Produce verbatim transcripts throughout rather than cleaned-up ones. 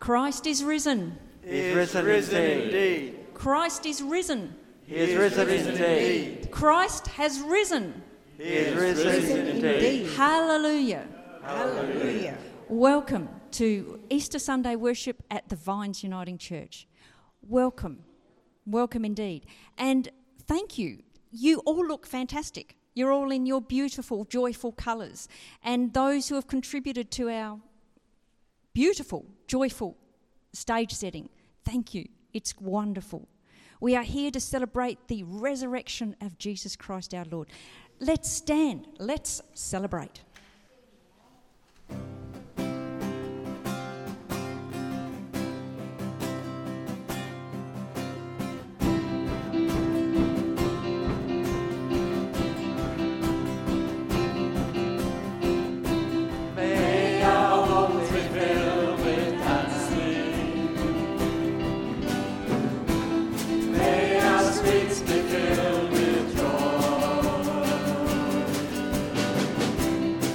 Christ is risen. He is risen, risen indeed. Christ is risen. He is risen indeed. Christ has risen. He is risen, risen indeed. Hallelujah. Hallelujah. Welcome to Easter Sunday worship at the Vines Uniting Church. Welcome. Welcome indeed. And thank you. You all look fantastic. You're all in your beautiful, joyful colours. And those who have contributed to our beautiful, joyful stage setting, thank you. It's wonderful. We are here to celebrate the resurrection of Jesus Christ our Lord. Let's stand. Let's celebrate. Filled with joy.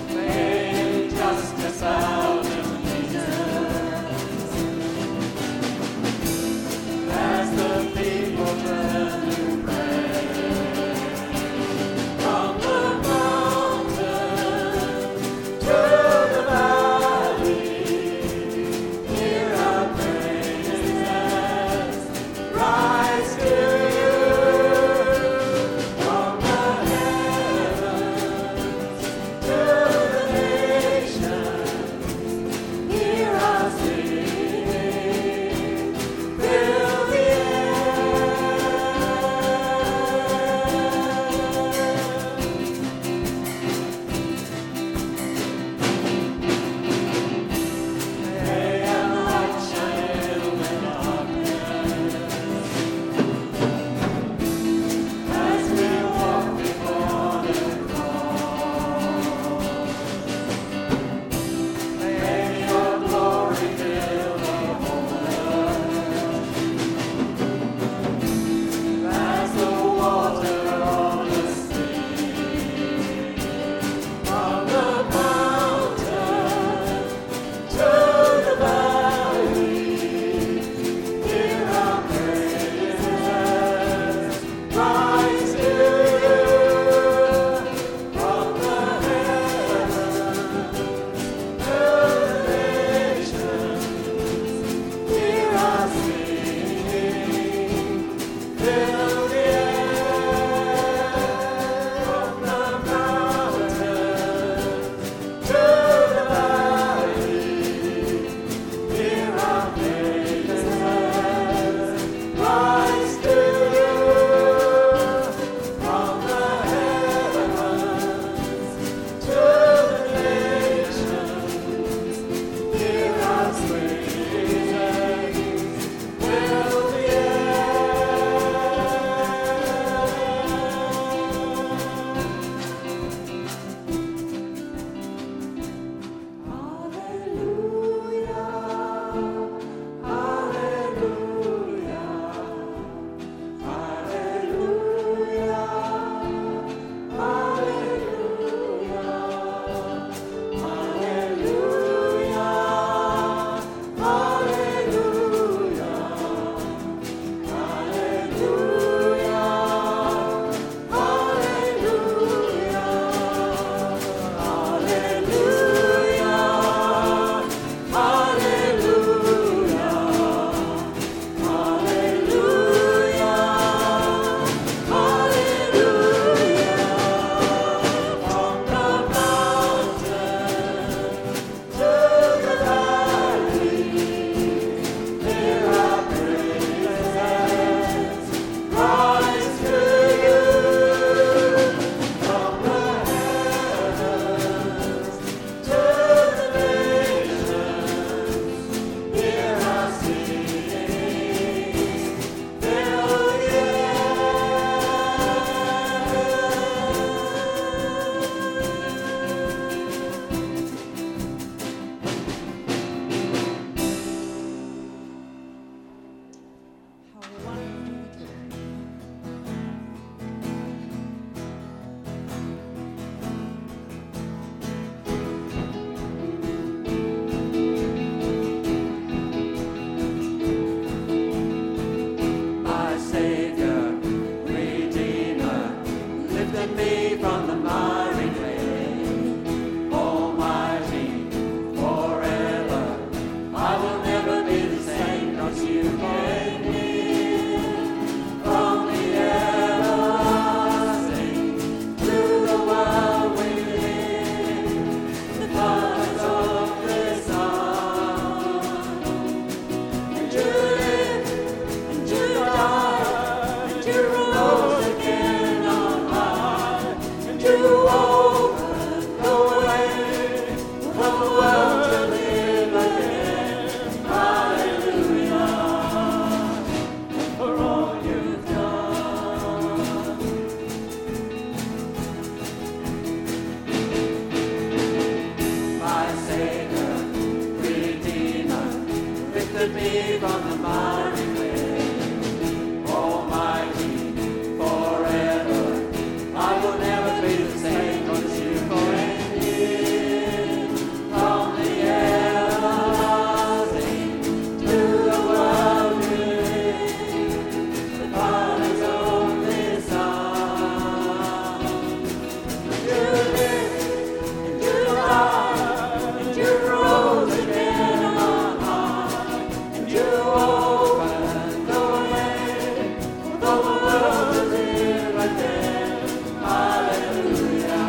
lifted me from the miry clay. Almighty, forever, I will never be the same, 'cause you forever here. From the everlasting to the world you live, the Father's only Son. You live, and you died, and you rose again on high, and you opened the way for the world to live again. Hallelujah,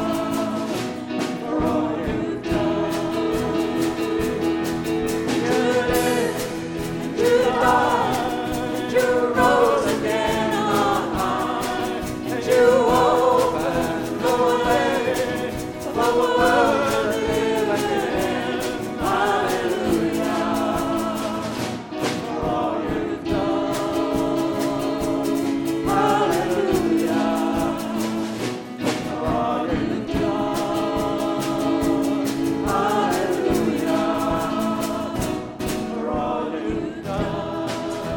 for all you've done. You lived, and you died, and you rose again on high, and you opened the way for the world to live again. Hallelujah, for all you've done. Hallelujah, for all you've done. Hallelujah, for all you've done.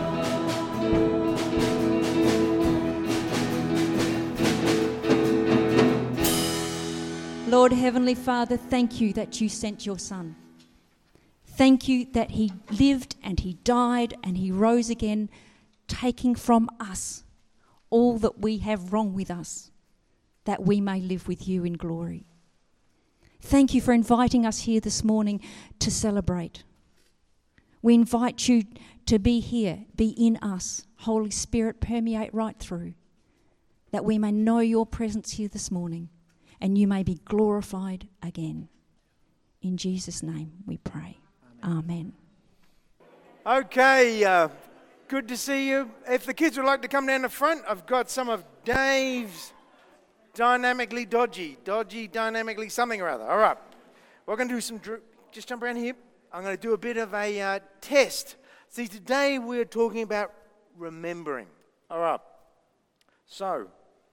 Lord Heavenly Father, thank you that you sent your Son. Thank you that he lived and he died and he rose again, taking from us all that we have wrong with us, that we may live with you in glory. Thank you for inviting us here this morning to celebrate. We invite you to be here, be in us. Holy Spirit, permeate right through, that we may know your presence here this morning and you may be glorified again. In Jesus' name we pray. Amen. Okay, uh, good to see you. If the kids would like to come down the front, I've got some of Dave's dynamically dodgy, dodgy, dynamically something or other. All right, we're going to do some, dr- just jump around here. I'm going to do a bit of a uh, test. See, today we're talking about remembering. All right, so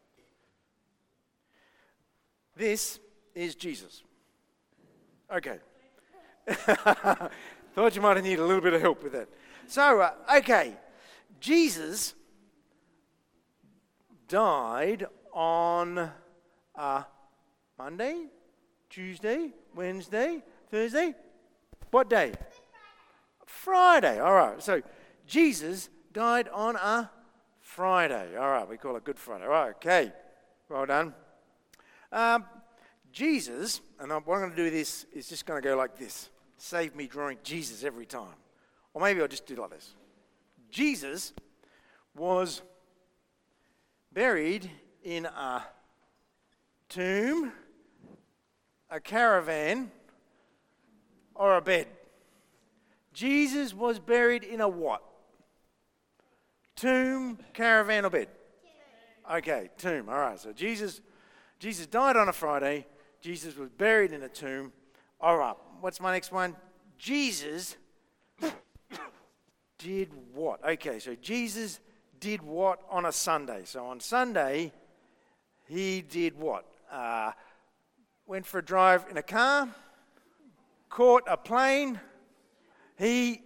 this is Jesus. Okay. Thought you might have needed a little bit of help with that. So, uh, okay, Jesus died on uh, Monday, Tuesday, Wednesday, Thursday. What day? Friday. All right. So Jesus died on a Friday. All right. We call it Good Friday. All right. Okay. Well done. Um, Jesus, and what I'm going to do this is just going to go like this. Save me drawing Jesus every time. Or maybe I'll just do it like this. Jesus was buried in a tomb, a caravan, or a bed. Jesus was buried in a what? Tomb, caravan, or bed? Okay, tomb. All right, so Jesus, Jesus died on a Friday. Jesus was buried in a tomb. All right, what's my next one? Jesus did what? Okay, so Jesus did what on a Sunday? So on Sunday, he did what? Uh, went for a drive in a car, caught a plane, he,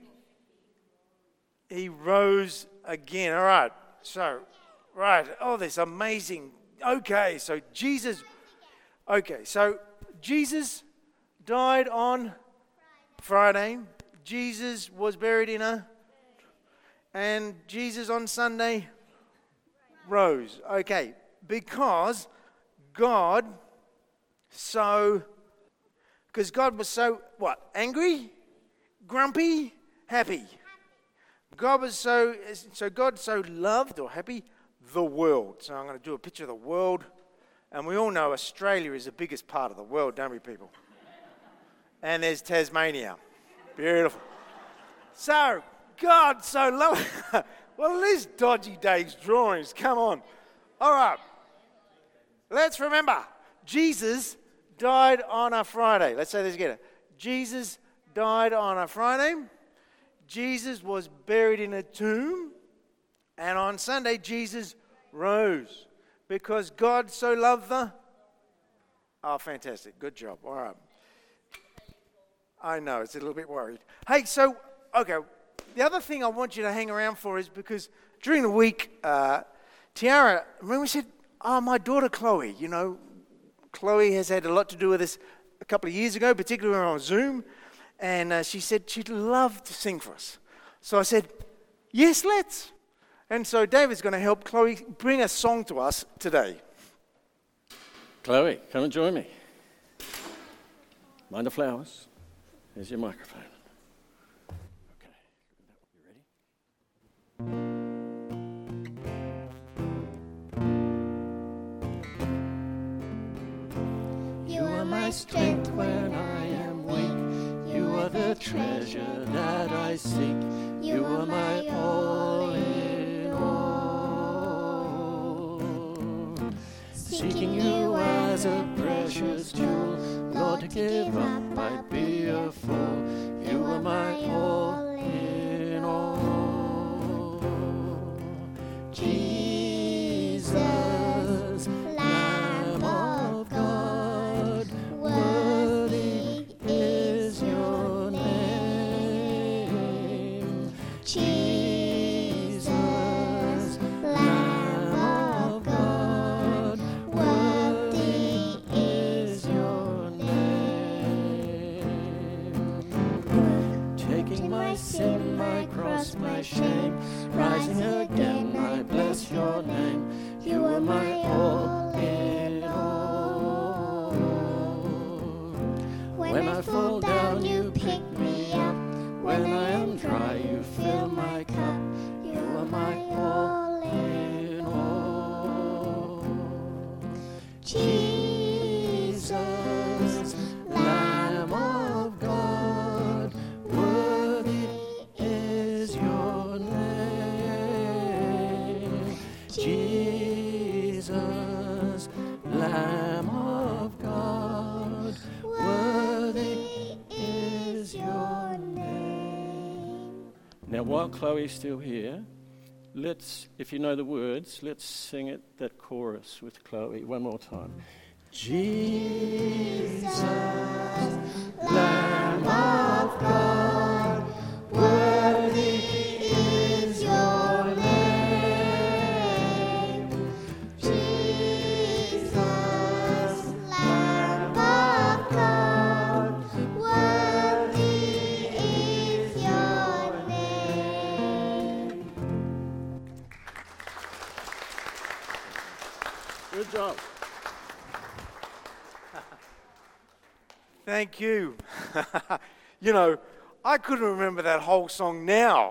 he rose again. All right, so, right, oh, this amazing. Okay, so Jesus, okay, so Jesus died on Friday. Jesus was buried in a, and Jesus on Sunday rose. Okay, because God so, because God was so, what, angry, grumpy, happy. God was so, so God so loved or happy the world. So I'm going to do a picture of the world. And we all know Australia is the biggest part of the world, don't we, people? And there's Tasmania. Beautiful. So, God so loved... Well, this dodgy Dave's drawings. Come on. All right. Let's remember. Jesus died on a Friday. Let's say this together. Jesus died on a Friday. Jesus was buried in a tomb. And on Sunday, Jesus rose. Because God so loved the... Oh, fantastic. Good job. All right. I know, it's a little bit worried. Hey, so, okay, the other thing I want you to hang around for is because during the week, uh, Tiara, remember we said, oh, my daughter Chloe, you know, Chloe has had a lot to do with this a couple of years ago, particularly on Zoom, and uh, she said she'd love to sing for us. So I said, yes, let's. And so David's going to help Chloe bring a song to us today. Chloe, come and join me. Mind the flowers. Here's your microphone. Okay, you ready? You are my strength when I am weak. You are the treasure that I seek. You are my all in all. Seeking you as a precious jewel, Lord, to give up I'd be a fool. You are my all in all. Jesus, Lamb of God, worthy is your name. Jesus, Lamb of God, worthy is your name. Taking my sin, my cross, my shame, rising again, I bless your name. You are my all in all. When I fall down, you pick me up. When I am dry, you fill my cup. You are my all in all. Jesus, Lamb of God, worthy is your name. Jesus, Lamb of God, worthy is your name. Now, while Chloe's still here, let's, if you know the words, let's sing it, that chorus with Chloe one more time. Jesus, Lamb of God, worthy is your name. Jesus, Lamb of God, worthy is your name. Good job. Thank you. You know, I couldn't remember that whole song now.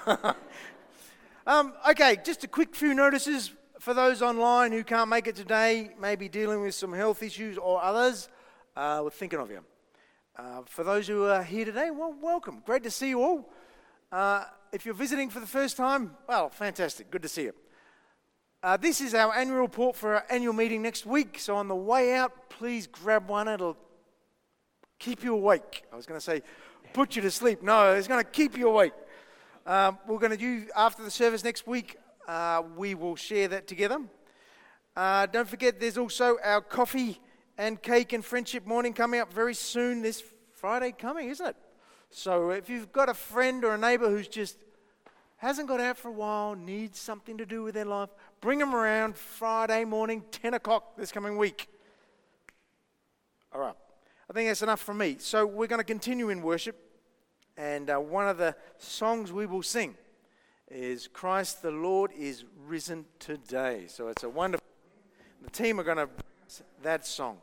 um, okay, just a quick few notices for those online who can't make it today, maybe dealing with some health issues or others. Uh, we're thinking of you. Uh, for those who are here today, well, welcome. Great to see you all. Uh, if you're visiting for the first time, well, fantastic. Good to see you. Uh, this is our annual report for our annual meeting next week. So on the way out, please grab one. It'll keep you awake. I was going to say, put you to sleep. No, it's going to keep you awake. Um, we're going to do, after the service next week, uh, we will share that together. Uh, don't forget, there's also our coffee and cake and friendship morning coming up very soon. This Friday coming, isn't it? So if you've got a friend or a neighbor who's just hasn't got out for a while, needs something to do with their life, bring them around Friday morning, ten o'clock this coming week. All right. I think that's enough from me. So we're going to continue in worship, and uh, one of the songs we will sing is Christ the Lord is Risen Today. So it's a wonderful, the team are going to bring us that song.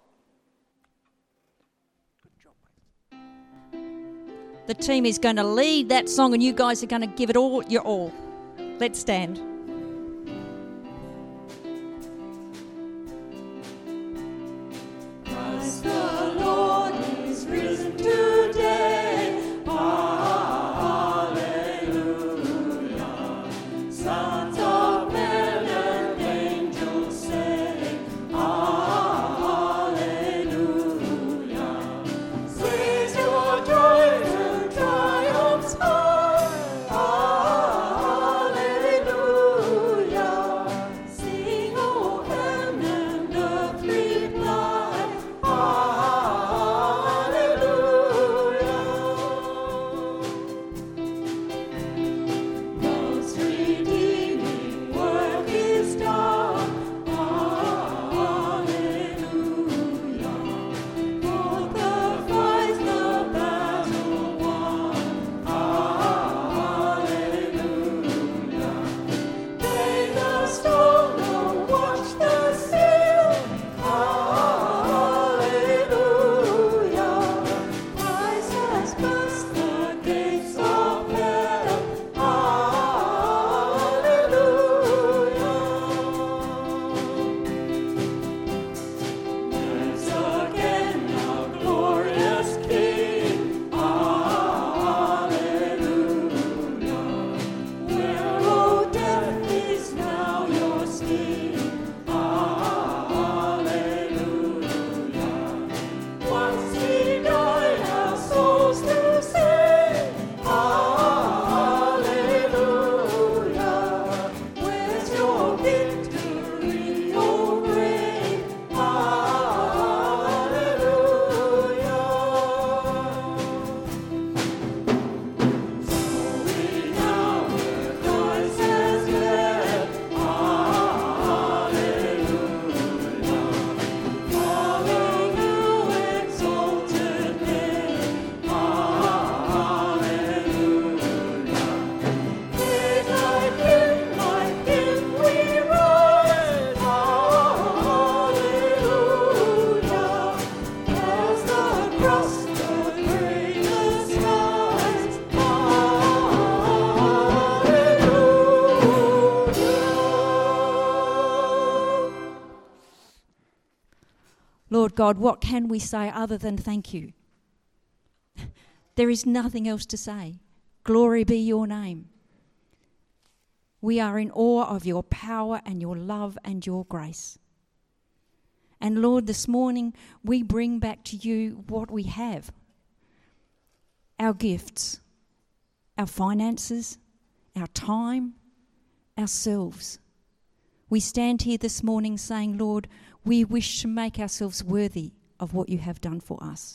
Good job, mate. The team is going to lead that song, and you guys are going to give it all your all. Let's stand. Christ the Lord is risen today. Hallelujah. Sons of men and angels sing. Hallelujah. Seize your joys and triumphs high. Hallelujah. Once he died our souls to save. Hallelujah. Where's your victory, O grave? Hallelujah. So we now where Christ has led. Hallelujah. Follow you exalted name. Hallelujah. Made like him, like him we rise. Hallelujah. As the cross the greatest rise. Hallelujah. Lord God, what can we say other than thank you? There is nothing else to say. Glory be your name. We are in awe of your power and your love and your grace. And Lord, this morning we bring back to you what we have. Our gifts, our finances, our time, ourselves. We stand here this morning saying, Lord, we wish to make ourselves worthy of what you have done for us.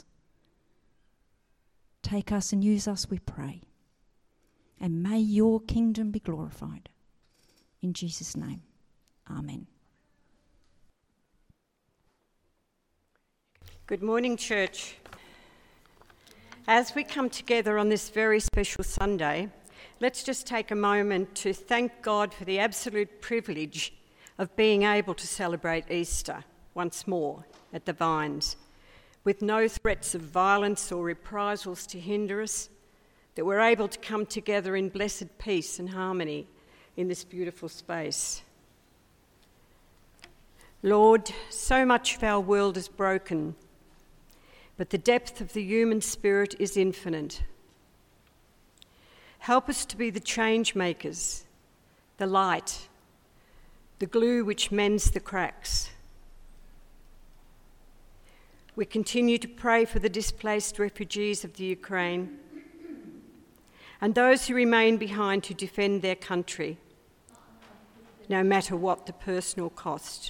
Take us and use us, we pray. And may your kingdom be glorified. In Jesus' name, amen. Good morning, church. As we come together on this very special Sunday, let's just take a moment to thank God for the absolute privilege of being able to celebrate Easter once more at the Vines, with no threats of violence or reprisals to hinder us, that we're able to come together in blessed peace and harmony in this beautiful space. Lord, so much of our world is broken, but the depth of the human spirit is infinite. Help us to be the change makers, the light, the glue which mends the cracks. We continue to pray for the displaced refugees of the Ukraine and those who remain behind to defend their country, no matter what the personal cost.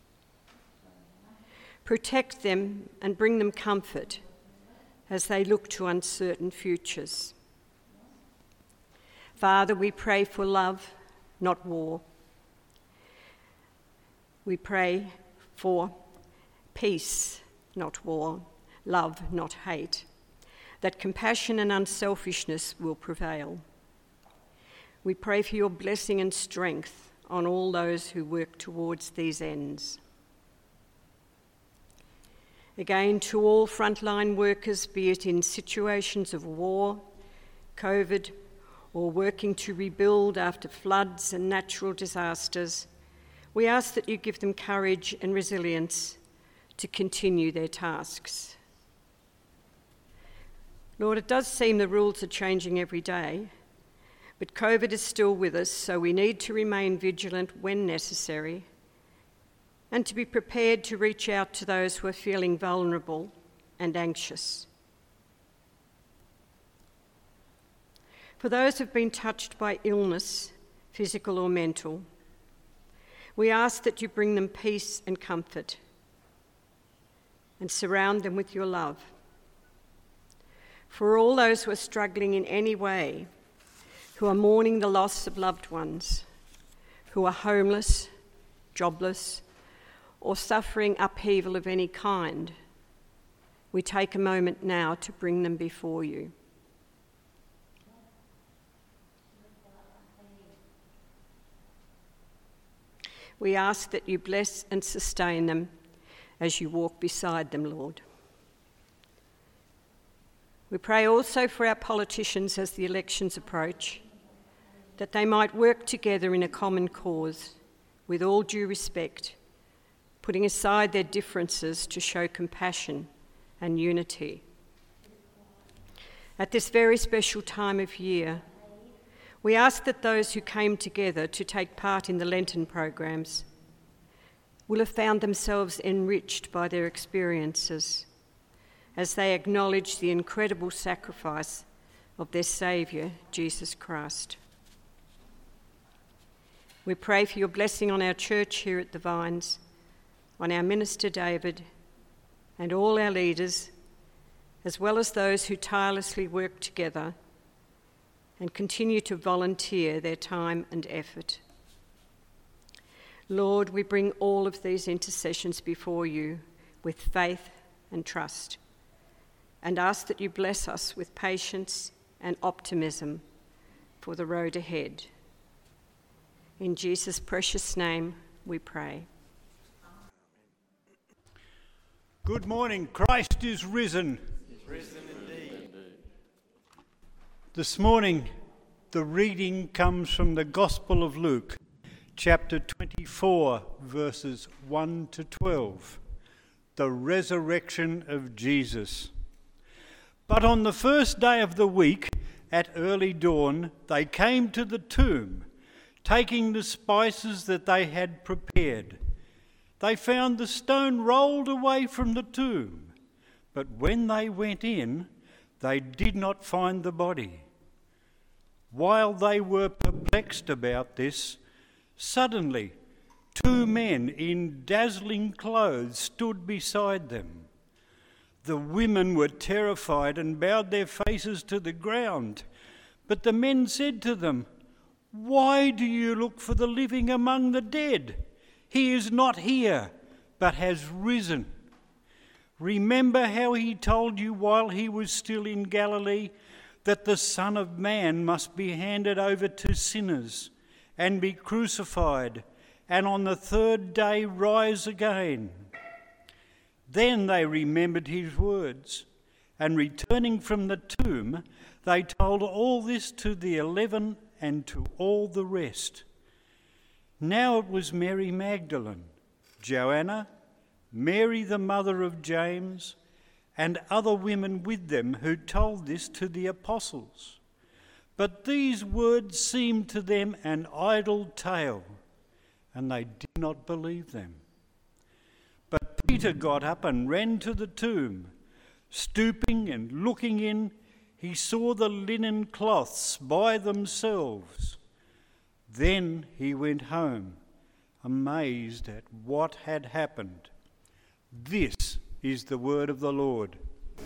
Protect them and bring them comfort as they look to uncertain futures. Father, we pray for love, not war. We pray for peace, not war, love, not hate, that compassion and unselfishness will prevail. We pray for your blessing and strength on all those who work towards these ends. Again, to all frontline workers, be it in situations of war, COVID, or working to rebuild after floods and natural disasters, we ask that you give them courage and resilience to continue their tasks. Lord, it does seem the rules are changing every day, but COVID is still with us, so we need to remain vigilant when necessary and to be prepared to reach out to those who are feeling vulnerable and anxious. For those who have been touched by illness, physical or mental, we ask that you bring them peace and comfort and surround them with your love. For all those who are struggling in any way, who are mourning the loss of loved ones, who are homeless, jobless, or suffering upheaval of any kind, we take a moment now to bring them before you. We ask that you bless and sustain them as you walk beside them, Lord. We pray also for our politicians as the elections approach, that they might work together in a common cause with all due respect, putting aside their differences to show compassion and unity. At this very special time of year, we ask that those who came together to take part in the Lenten programs will have found themselves enriched by their experiences as they acknowledge the incredible sacrifice of their Saviour, Jesus Christ. We pray for your blessing on our church here at the Vines, on our minister David, and all our leaders, as well as those who tirelessly work together and continue to volunteer their time and effort. Lord, we bring all of these intercessions before you with faith and trust, and ask that you bless us with patience and optimism for the road ahead. In Jesus' precious name we pray. Good morning. Christ is risen. He's risen indeed. This morning, the reading comes from the Gospel of Luke, chapter twenty-four, verses one to twelve. The resurrection of Jesus. But on the first day of the week, at early dawn, they came to the tomb, taking the spices that they had prepared. They found the stone rolled away from the tomb, but when they went in, they did not find the body. While they were perplexed about this, suddenly two men in dazzling clothes stood beside them. The women were terrified and bowed their faces to the ground. But the men said to them, "Why do you look for the living among the dead? He is not here, but has risen. Remember how he told you while he was still in Galilee that the Son of Man must be handed over to sinners and be crucified, and on the third day rise again." Then they remembered his words, and returning from the tomb, they told all this to the eleven and to all the rest. Now it was Mary Magdalene, Joanna, Mary the mother of James, and other women with them who told this to the apostles. But these words seemed to them an idle tale, and they did not believe them. But Peter got up and ran to the tomb. Stooping and looking in, he saw the linen cloths by themselves. Then he went home, amazed at what had happened. This is the word of the Lord.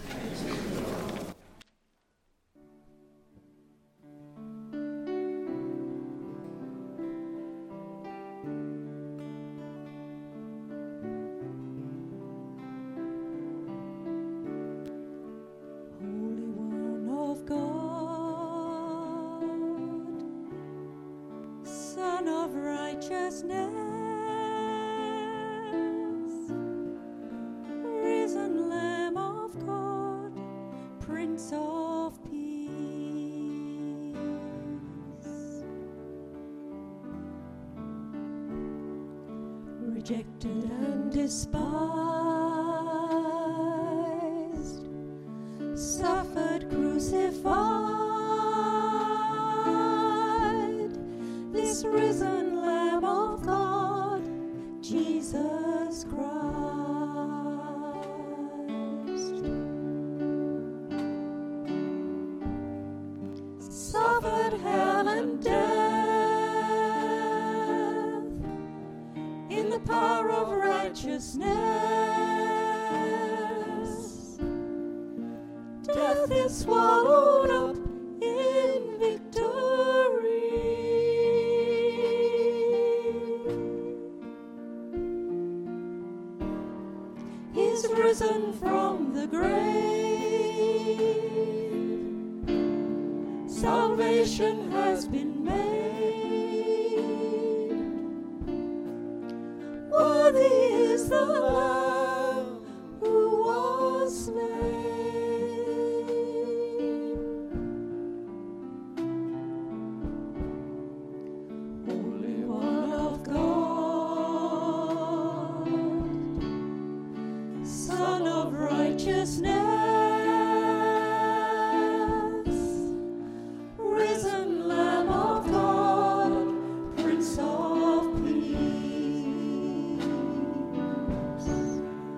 Rejected and despised, suffered, crucified, this risen Lamb of God, Jesus Christ, suffered hell and death, the power of righteousness. Death is swallowed up in victory. He's risen from the grave. Salvation has been made. Worthy is the Lamb who was slain. Holy One of God, Son of righteousness, risen Lamb of God, Prince of Peace.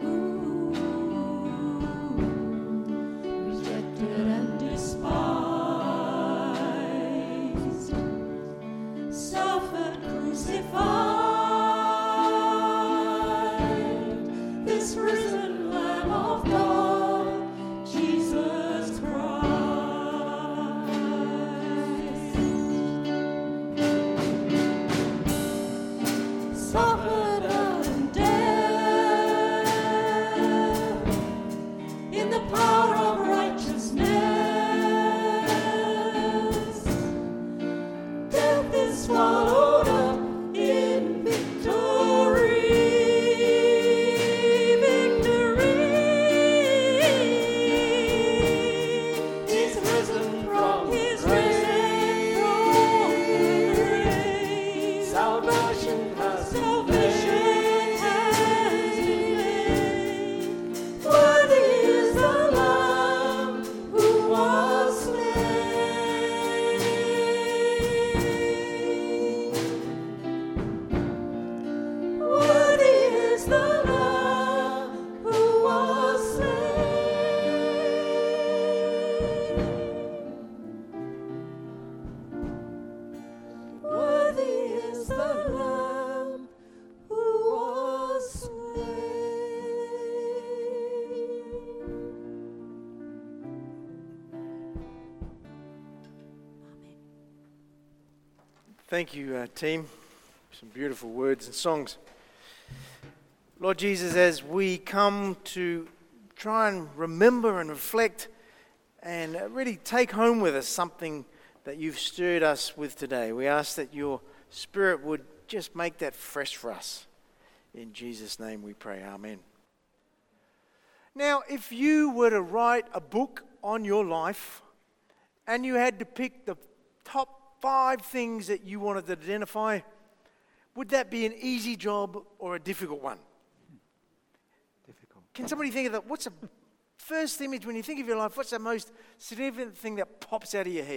Thank you, uh, team. Some beautiful words and songs. Lord Jesus, as we come to try and remember and reflect and really take home with us something that you've stirred us with today, we ask that your Spirit would just make that fresh for us. In Jesus' name we pray, amen. Now, if you were to write a book on your life and you had to pick the top five things that you wanted to identify, would that be an easy job or a difficult one? Difficult. Can somebody think of that? What's the first image when you think of your life? What's the most significant thing that pops out of your head?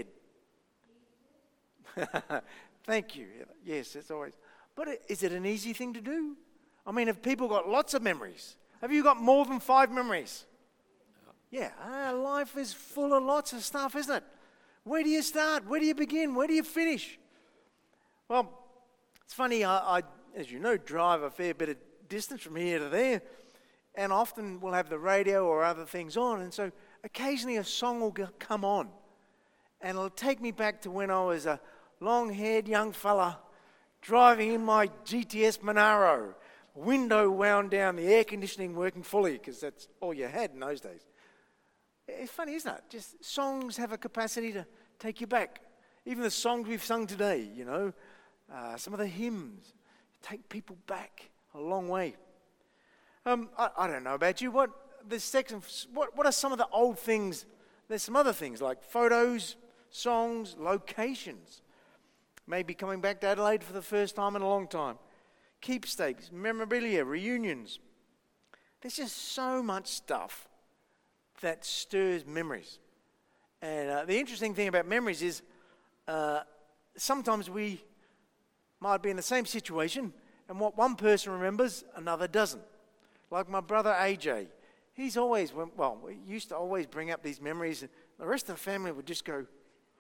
Thank you. Yes, it's always. But is it an easy thing to do? I mean, have people got lots of memories? Have you got more than five memories? Yeah, uh, life is full of lots of stuff, isn't it? Where do you start? Where do you begin? Where do you finish? Well, it's funny, I, I, as you know, drive a fair bit of distance from here to there, and often we'll have the radio or other things on, and so occasionally a song will go, come on, and it'll take me back to when I was a long-haired young fella driving in my G T S Monaro, window wound down, the air conditioning working fully, because that's all you had in those days. It's funny, isn't it? Just songs have a capacity to take you back. Even the songs we've sung today, you know, uh, some of the hymns take people back a long way. Um, I, I don't know about you. What the section? What what are some of the old things? There's some other things like photos, songs, locations. Maybe coming back to Adelaide for the first time in a long time. Keepsakes, memorabilia, reunions. There's just so much stuff that stirs memories. And uh, the interesting thing about memories is uh, sometimes we might be in the same situation, and what one person remembers, another doesn't. Like my brother A J. He's always, well, we used to always bring up these memories, and the rest of the family would just go,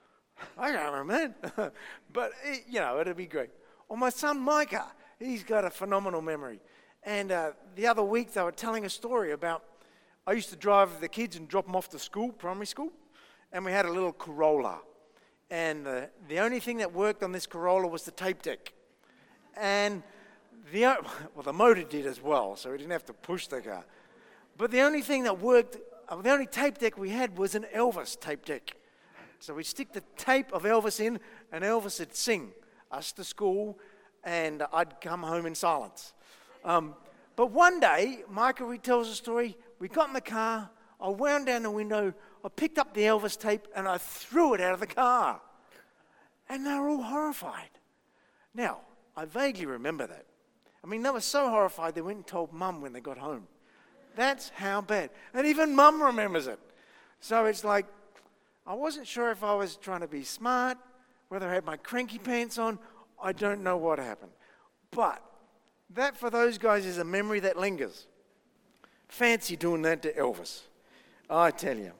I can't remember that. But, it, you know, it'd be great. Or my son Micah, he's got a phenomenal memory. And uh, the other week they were telling a story about, I used to drive the kids and drop them off to school, primary school, and we had a little Corolla. And uh, the only thing that worked on this Corolla was the tape deck. And the, well, the motor did as well, so we didn't have to push the car. But the only thing that worked, uh, the only tape deck we had was an Elvis tape deck. So we'd stick the tape of Elvis in, and Elvis would sing us to school, and I'd come home in silence. Um, but one day, Micah retells a story. We got in the car, I wound down the window, I picked up the Elvis tape, and I threw it out of the car. And they were all horrified. Now, I vaguely remember that. I mean, they were so horrified they went and told Mum when they got home. That's how bad. And even Mum remembers it. So it's like, I wasn't sure if I was trying to be smart, whether I had my cranky pants on. I don't know what happened. But that for those guys is a memory that lingers. Fancy doing that to Elvis, I tell you.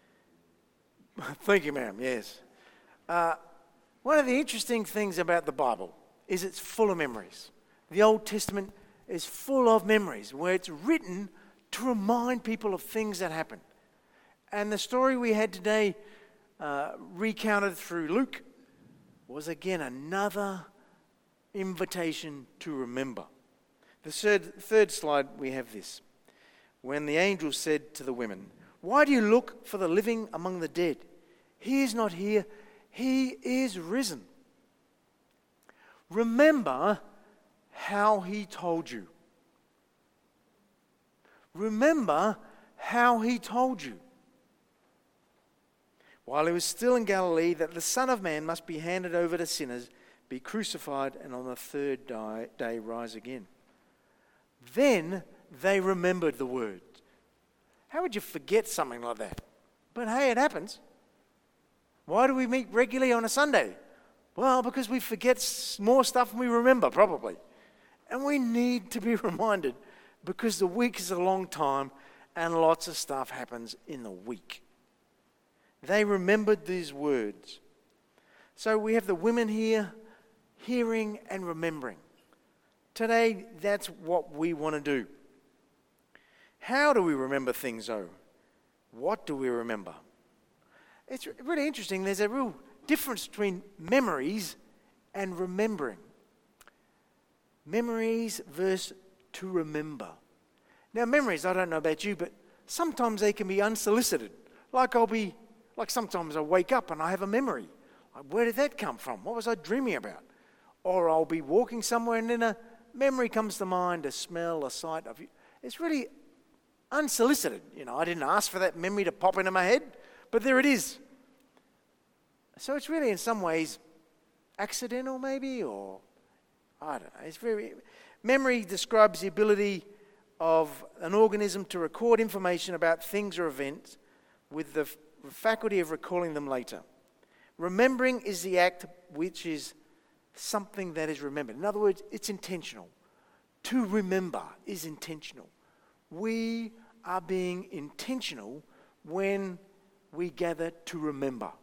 Thank you, ma'am, yes. Uh, one of the interesting things about the Bible is it's full of memories. The Old Testament is full of memories where it's written to remind people of things that happened. And the story we had today, uh, recounted through Luke, was again another invitation to remember. The third, third slide, we have this. When the angel said to the women, "Why do you look for the living among the dead? He is not here, he is risen. Remember how he told you." Remember how he told you. While he was still in Galilee, that the Son of Man must be handed over to sinners, be crucified, and on the third day rise again. Then they remembered the word. How would you forget something like that? But hey, it happens. Why do we meet regularly on a Sunday? Well, because we forget more stuff than we remember, probably. And we need to be reminded because the week is a long time and lots of stuff happens in the week. They remembered these words. So we have the women here hearing and remembering. Today, that's what we want to do. How do we remember things, though? What do we remember? It's really interesting. There's a real difference between memories and remembering. Memories versus to remember. Now, memories, I don't know about you, but sometimes they can be unsolicited. Like I'll be, like sometimes I wake up and I have a memory. Like, where did that come from? What was I dreaming about? Or I'll be walking somewhere and then a memory comes to mind, a smell, a sight of you. It's really unsolicited. You know, I didn't ask for that memory to pop into my head, but there it is. So it's really in some ways accidental maybe, or I don't know. It's very, memory describes the ability of an organism to record information about things or events with the f- faculty of recalling them later. Remembering is the act which is something that is remembered. In other words, it's intentional. To remember is intentional. We are being intentional when we gather to remember.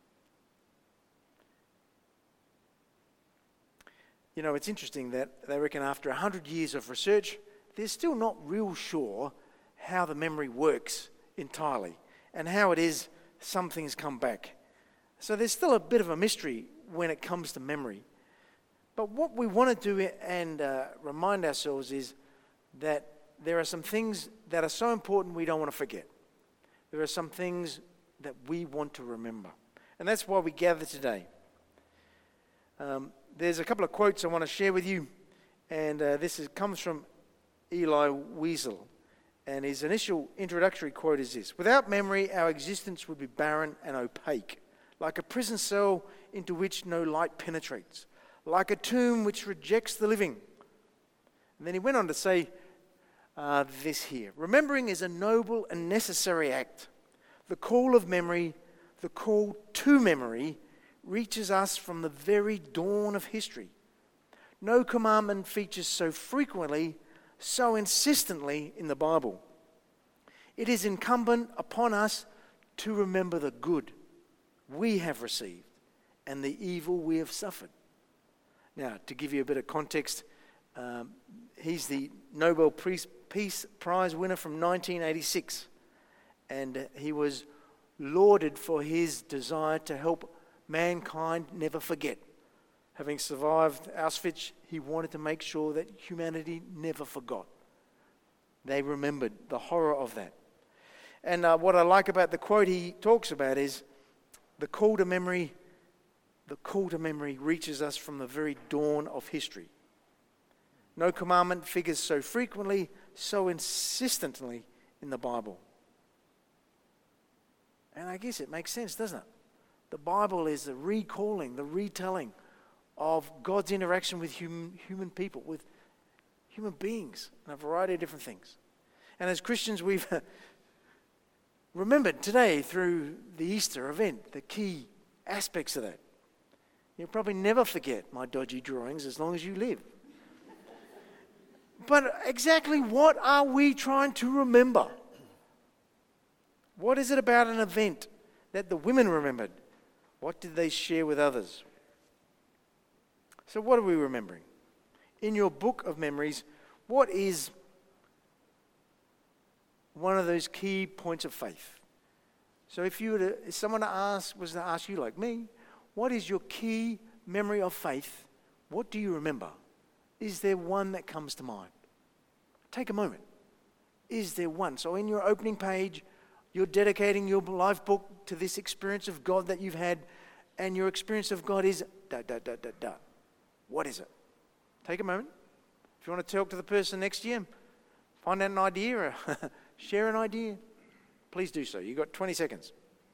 You know, it's interesting that they reckon after one hundred years of research, they're still not real sure how the memory works entirely and how it is some things come back. So there's still a bit of a mystery when it comes to memory. But what we want to do and uh, remind ourselves is that there are some things that are so important we don't want to forget. There are some things that we want to remember. And that's why we gather today. Um, there's a couple of quotes I want to share with you. And uh, this is, comes from Eli Wiesel. And his initial introductory quote is this: "Without memory, our existence would be barren and opaque, like a prison cell into which no light penetrates, like a tomb which rejects the living." And then he went on to say uh, this here: "Remembering is a noble and necessary act. The call of memory, the call to memory, reaches us from the very dawn of history. No commandment features so frequently, so insistently in the Bible. It is incumbent upon us to remember the good we have received and the evil we have suffered." Now, to give you a bit of context, um, he's the Nobel Peace, Peace Prize winner from nineteen eighty-six. And uh, he was lauded for his desire to help mankind never forget. Having survived Auschwitz, he wanted to make sure that humanity never forgot. They remembered the horror of that. And uh, what I like about the quote he talks about is the call to memory, the call to memory reaches us from the very dawn of history. No commandment figures so frequently, so insistently in the Bible. And I guess it makes sense, doesn't it? The Bible is the recalling, the retelling of God's interaction with human, human people, with human beings, and a variety of different things. And as Christians, we've remembered today through the Easter event the key aspects of that. You'll probably never forget my dodgy drawings as long as you live. But exactly what are we trying to remember? What is it about an event that the women remembered? What did they share with others? So what are we remembering? In your book of memories, what is one of those key points of faith? So if you were to, if someone to ask, was to ask you like me, what is your key memory of faith? What do you remember? Is there one that comes to mind? Take a moment. Is there one? So in your opening page, you're dedicating your life book to this experience of God that you've had, and your experience of God is da da da da da. What is it? Take a moment. If you want to talk to the person next to you, find out an idea or share an idea, please do so. You've got twenty seconds.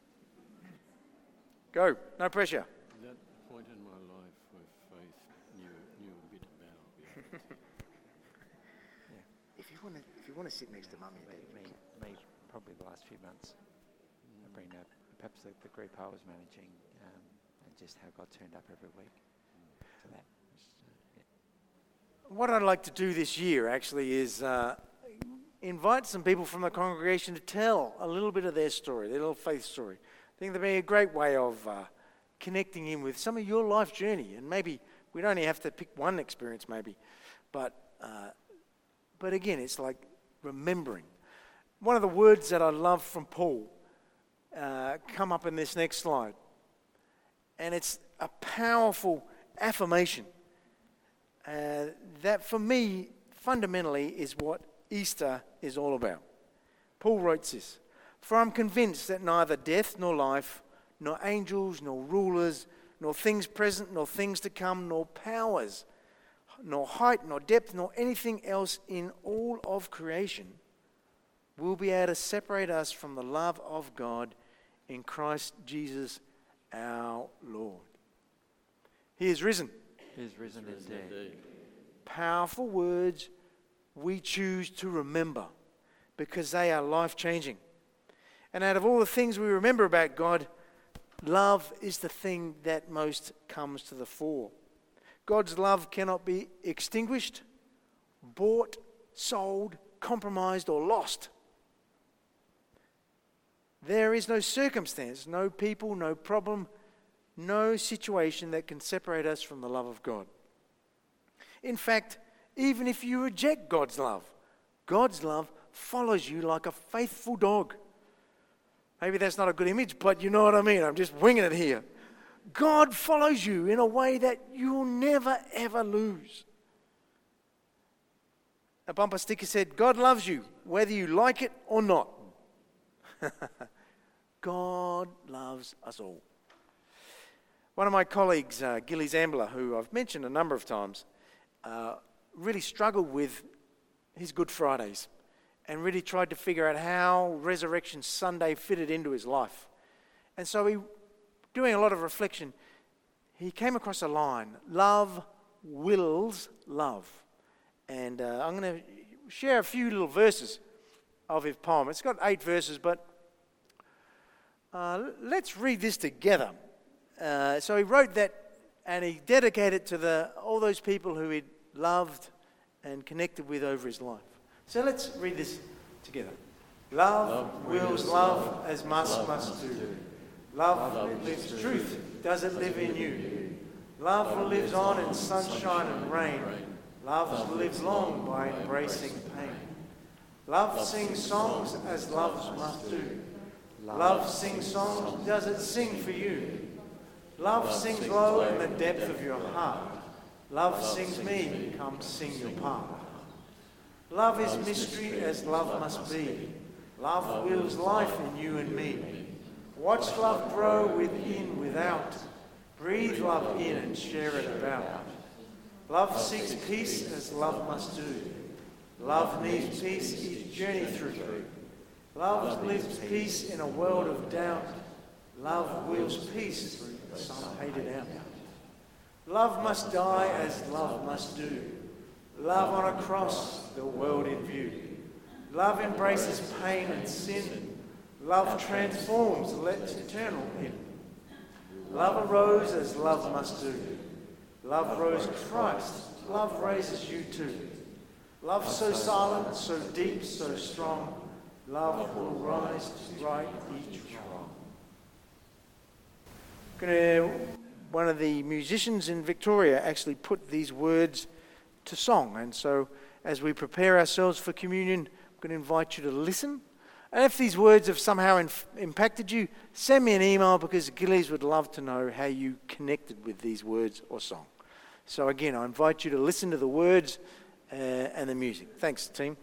Go. No pressure. That point in my life where faith knew, knew a bit about. Yeah. If you want to, if you want to sit next to Mummy, Me, me, me, probably the last few months. I bring up perhaps the, the group I was managing, um, and just how God turned up every week to that. Was, uh, yeah. what I'd like to do this year actually is uh, invite some people from the congregation to tell a little bit of their story, their little faith story. I think that'd be a great way of uh, connecting in with some of your life journey, and maybe we don't only have to pick one experience, maybe, but uh, but again, it's like remembering. One of the words that I love from Paul uh, come up in this next slide, and it's a powerful affirmation. Uh, that for me, fundamentally, is what Easter is all about. Paul writes this, "For I'm convinced that neither death nor life, nor angels, nor rulers, nor things present, nor things to come, nor powers, nor height, nor depth, nor anything else in all of creation will be able to separate us from the love of God in Christ Jesus our Lord." He is risen. He is risen indeed. Powerful words we choose to remember because they are life-changing. And out of all the things we remember about God, love is the thing that most comes to the fore. God's love cannot be extinguished, bought, sold, compromised, or lost. There is no circumstance, no people, no problem, no situation that can separate us from the love of God. In fact, even if you reject God's love, God's love follows you like a faithful dog. Maybe that's not a good image, but you know what I mean. I'm just winging it here. God follows you in a way that you'll never, ever lose. A bumper sticker said, "God loves you, whether you like it or not." God loves us all. One of my colleagues, uh, Gilly Zambler, who I've mentioned a number of times, uh, really struggled with his Good Fridays and really tried to figure out how Resurrection Sunday fitted into his life. And so he, doing a lot of reflection, he came across a line, "Love wills love." And uh, I'm going to share a few little verses of his poem. It's got eight verses, but uh, let's read this together. Uh, so he wrote that, and he dedicated it to the, all those people who he'd loved and connected with over his life. So let's read this together. Love, love wills love as must must do. Love, love lives truth. Does it live in you? Love lives on in sunshine and rain. Love lives long by embracing pain. Love sings songs as love must do. Love sings songs. Does it sing for you? Love sings low in the depth of your heart. Love sings me, come sing your part. Love is mystery as love must be. Love wills life in you and me. Watch love grow within, without. Breathe love in and share it about. Love seeks peace as love must do. Love needs peace each journey through. Love lives peace in a world of doubt. Love wills peace, some hate it out. Love must die as love must do. Love on a cross, the world in view. Love embraces pain and sin. Love transforms, lets eternal in. Love arose as love must do. Love rose Christ. Love raises you too. Love so silent, so deep, so strong. Love will rise to right each wrong. Gonna, one of the musicians in Victoria actually put these words to song. And so as we prepare ourselves for communion, I'm going to invite you to listen. And if these words have somehow inf- impacted you, send me an email because Gillies would love to know how you connected with these words or song. So again, I invite you to listen to the words uh, and the music. Thanks, team.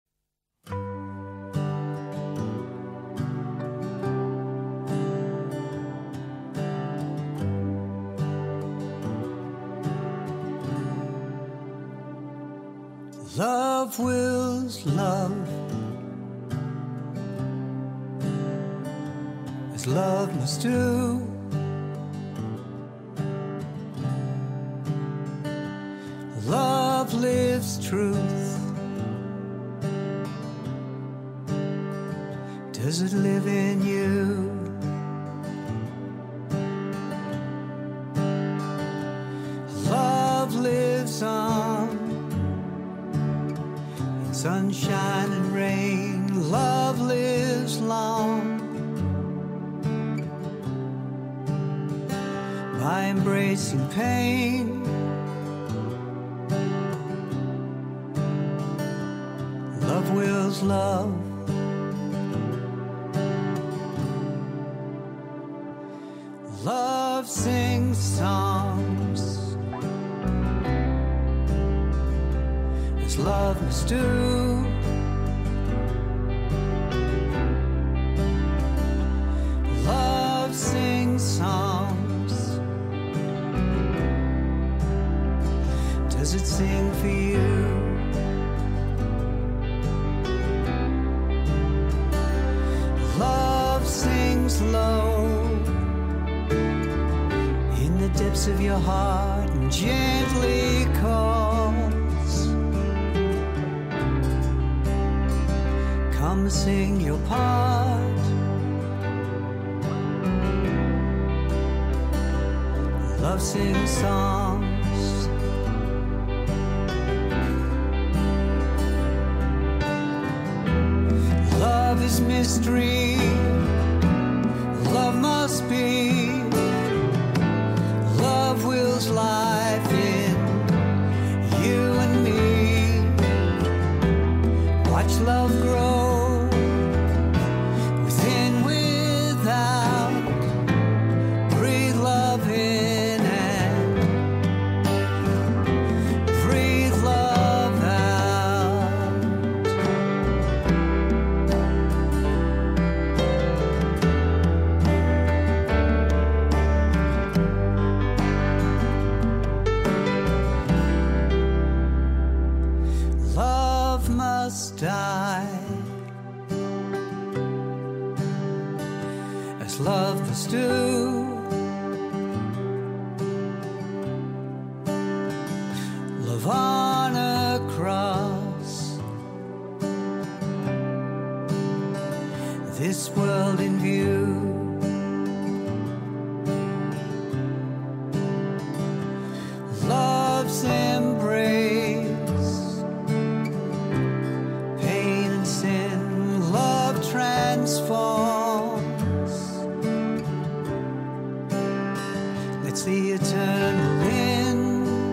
Love wills love as love must do. Love lives truth. Does it live in you? Love lives on in sunshine and rain. Love lives long by embracing pain. Love wills love. Love sings songs as love must do. Love sings songs. Does it sing for you? Love sings low in the depths of your heart and gently calls. Come sing your part. Love sings songs. Love is mystery. Love must be. Love wills life in you and me. Watch love grow within, without. Breathe love in and breathe love out. Love must die as love must do. Love on a cross, this world in view. Love's embrace, pain and sin, love transforms. Let's the eternal in.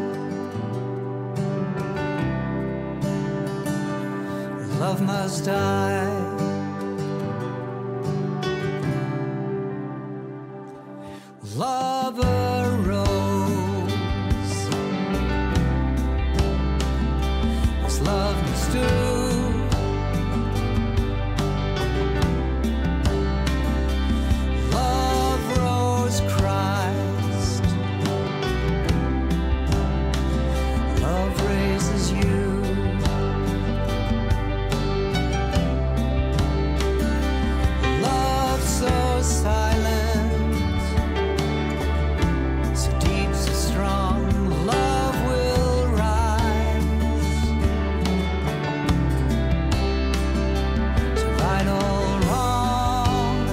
Love must die. Love arose as love must do. Love rose Christ. Love raises you. Love so silent, so deep, so strong. Love will rise to right all wrong.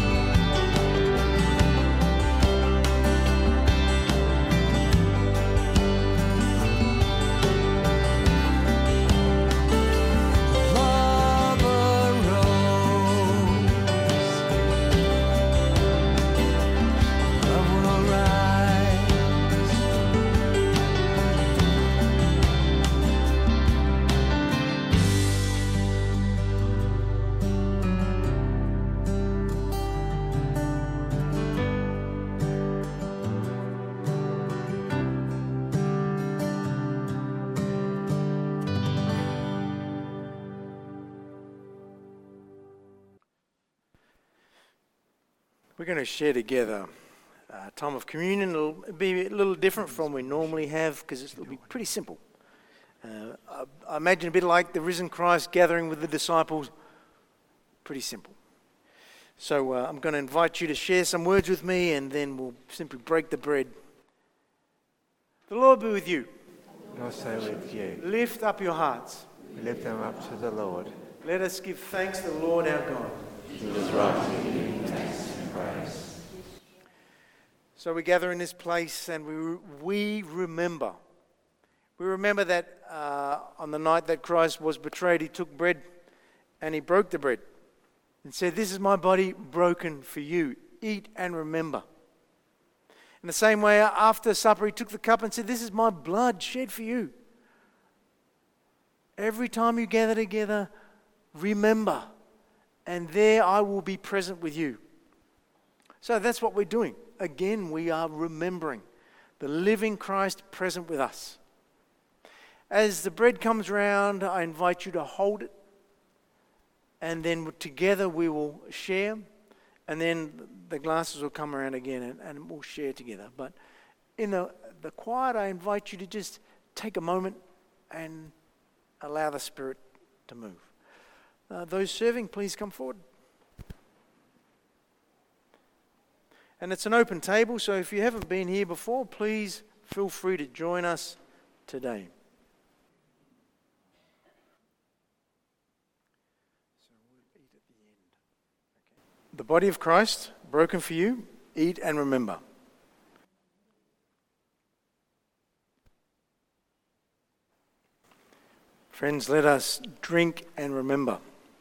Love arose. Love will rise. We're going to share together a time of communion. It'll be a little different from we normally have because it'll be pretty simple. Uh, I, I imagine a bit like the risen Christ gathering with the disciples. Pretty simple. So uh, I'm going to invite you to share some words with me and then we'll simply break the bread. The Lord be with you. And also with you. Lift up your hearts. We lift them up to the Lord. Let us give thanks to the Lord our God. It is right to give him thanks and praise. So we gather in this place and we we remember. We remember that uh, on the night that Christ was betrayed, he took bread and he broke the bread and said, "This is my body broken for you. Eat and remember." In the same way, after supper, he took the cup and said, "This is my blood shed for you." Every time you gather together, remember, and there I will be present with you. So that's what we're doing. Again, we are remembering the living Christ present with us. as the bread comes round, I invite you to hold it, and then together we will share, and then the glasses will come around again, and, and we'll share together. But in the, the quiet, I invite you to just take a moment and allow the Spirit to move. Uh, those serving, please come forward. And it's an open table, so if you haven't been here before, please feel free to join us today. The body of Christ, broken for you, eat and remember. Friends, let us drink and remember.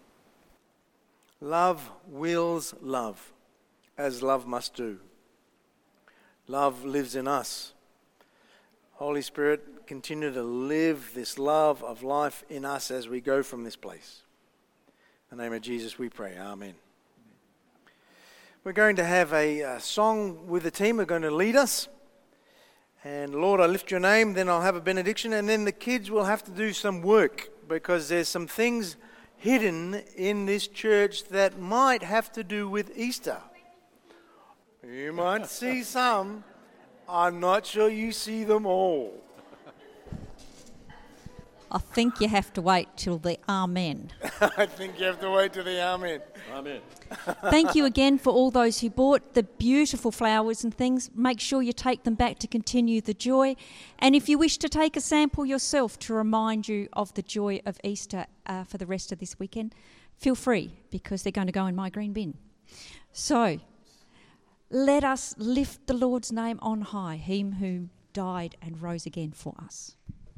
Love wills love, as love must do. Love lives in us. Holy Spirit, continue to live this love of life in us as we go from this place. In the name of Jesus we pray. Amen. We're going to have a, a song with the team. We're going to lead us. And Lord, I lift your name, then I'll have a benediction, and then the kids will have to do some work because there's some things hidden in this church that might have to do with Easter. You might see some. I'm not sure you see them all. I think you have to wait till the Amen. I think you have to wait till the Amen. Amen. Thank you again for all those who bought the beautiful flowers and things. Make sure you take them back to continue the joy. And if you wish to take a sample yourself to remind you of the joy of Easter uh, for the rest of this weekend, feel free because they're going to go in my green bin. So, let us lift the Lord's name on high, him who died and rose again for us.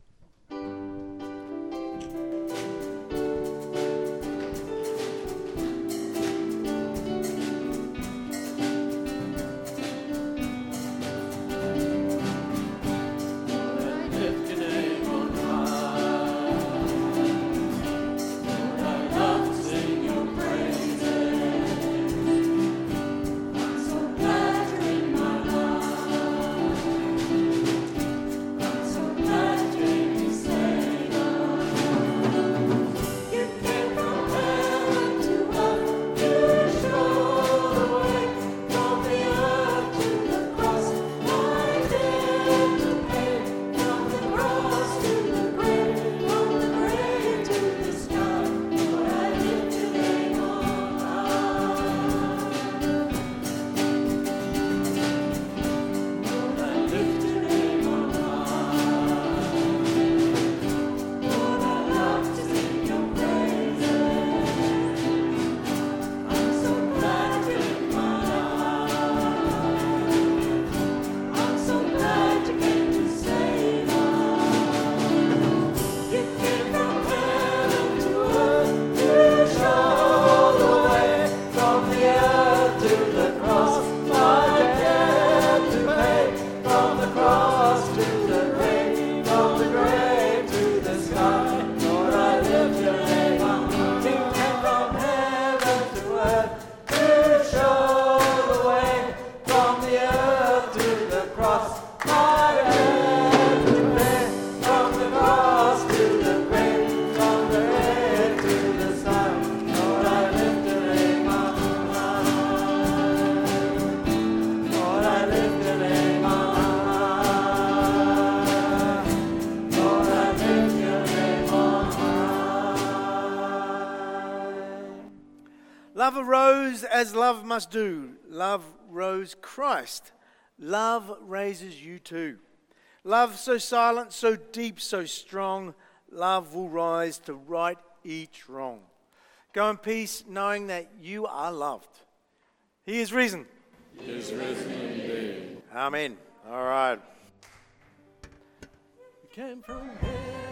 Love arose as love must do. Love rose Christ. Love raises you too. Love so silent, so deep, so strong. Love will rise to right each wrong. Go in peace, knowing that you are loved. He is risen. He is risen indeed. Amen. All right. We came from heaven.